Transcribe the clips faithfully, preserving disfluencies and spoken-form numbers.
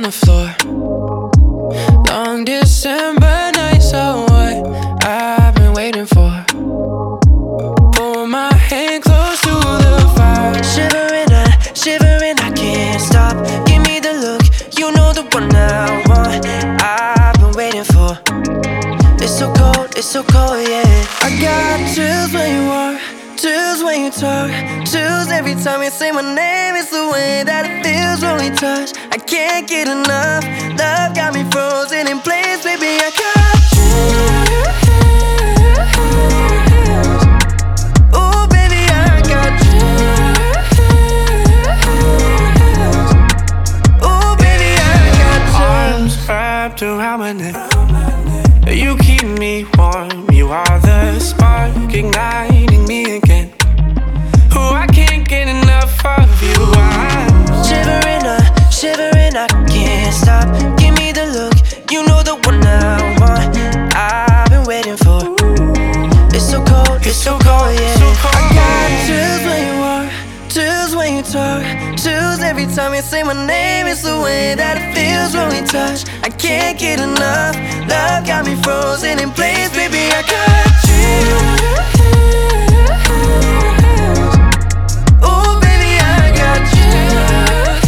the floor. Long December nights are what I've been waiting for. Pull my hand close to the fire. Shivering, I, shivering, I can't stop. Give me the look, you know the one I want. I've been waiting for. It's so cold, it's so cold, yeah. I got chills when you walk, chills when you talk, chills every time you say my name. It's the way that it feels when we touch. I can't get enough. Love got me frozen in place, baby. I got chills. Ooh, baby, I got chills. Ooh, baby, I got chills. Arms wrapped around my neck. You keep me warm. You are the spark igniting me again. Oh, I can't get enough of you. I'm shivering, uh, shivering, I can't stop. Give me the look, you know the one I want. I've been waiting for. It's so cold, it's so cold, yeah. I got chills when you walk, chills when you talk, chills every time you say my name. It's the way that it feels when we touch. I can't get enough. Love got me frozen in place, baby. I got chills. Ooh, baby, I got chills.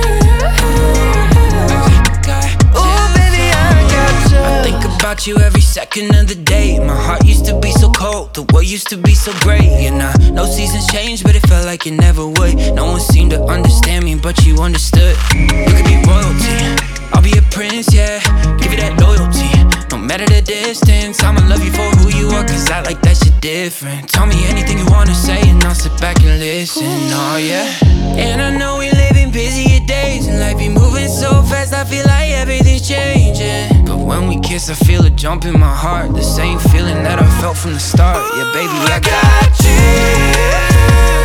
Ooh, baby, I got chills. I think about you every second of the day. My heart used to be so cold, the world used to be so great. And I know seasons change, but it felt like it never would. No one seemed to understand me, but you understood. You could be royalty, I'll be a prince, yeah. Give you that loyalty, no matter the distance. I'ma love you for who you are, cause I like that shit different. Tell me anything you wanna say and I'll sit back and listen, oh yeah. And I know we live in busier days, and life be moving so fast, I feel like everything's changing. But when we kiss, I feel a jump in my heart, the same feeling that I felt from the start. Yeah, baby, I got you.